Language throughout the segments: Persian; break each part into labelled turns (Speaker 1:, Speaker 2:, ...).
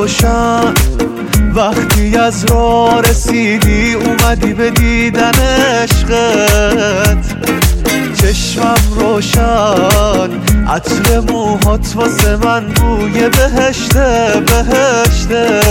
Speaker 1: روشن وقتی از راه رسیدی اومدی به دیدن عشقت. چشمم روشن عطر موهات واسه من بوی بهشته بهشته.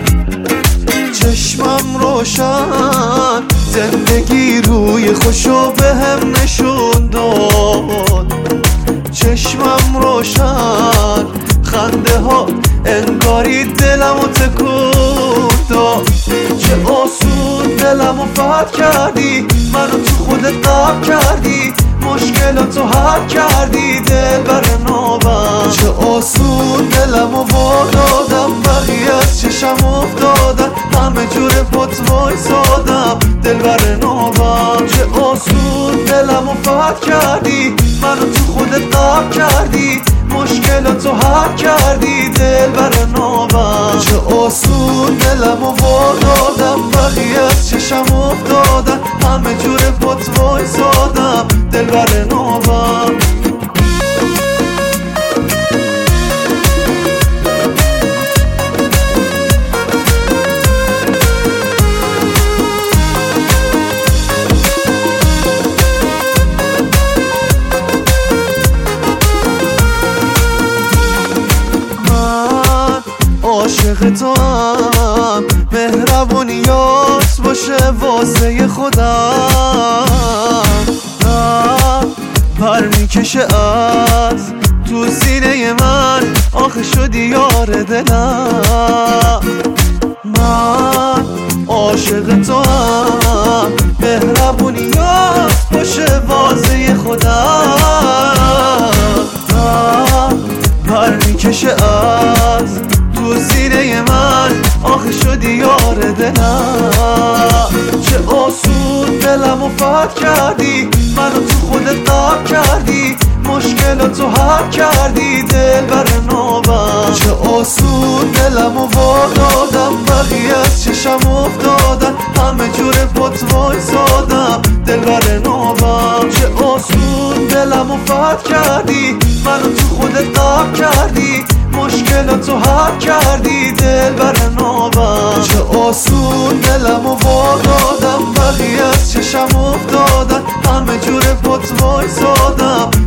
Speaker 1: چشمم روشن زندگی روی خوشو به هم نشون داد. چشمم روشن خنده ها انگاری دلمو تکون داد. چه آسون دلمو فتح کردی، منو تو خودت غرق کردی، مشکلاتو حل کردی دلبر نوبم. چه آسون دلمو وادادم، بقیه از چشم افتادن، همه جور پت وایسادم دلبر نوبم. چه آسون دلمو فتح کردی، منو تو خودت غرق کردی، مشکلاتو حل کردی دلبر نوبم. چه آسون دلمو وادادم، بقیه از چشم افتادن، همه جور پت وایسادم دلبر نوبم. عاشق تو هم مهربونیات باشه واسه خودم. پر میکشه از تو سینه من، آخه شدی یار دلم. من عاشق تو هم مهربونیات باشه واسه خودم. پر میکشه از تو سینه من، آخه شدی یار دلم. چه آسون دلمو فتح کردی، منو تو خودت غرق کردی، مشکلاتو حل کردی دلبر نوبم. چه آسون دلمو وادادم، بقیه از چشم افتادن، همه جور پت وایسادم دلبر نوبم. چه آسون دلمو فتح کردی، منو تو خودت غرق کردی، مشکلاتو حل کردی دلبر نوبم. چه آسون دلمو وادادم، بقیه از چشم افتادن، همه جور پت وایسادم